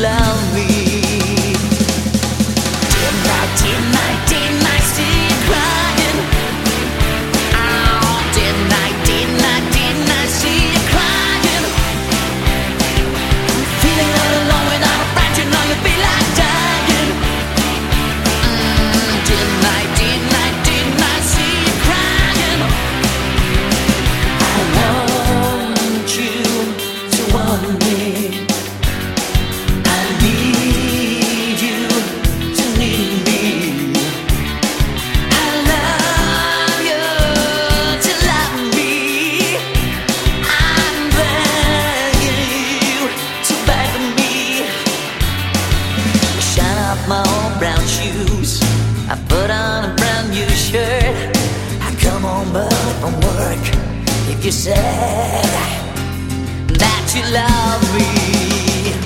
love me. Didn't I see you crying? Oh, didn't I see you crying? Feeling all alone without a friend, you know you feel like dying. Didn't I see you crying? I want you to want me. I need you to need me. I love you to love me. I'm begging you to beg me. Shine off my old brown shoes, I put on a brand new shirt. I come home early from work. If you said that you love me,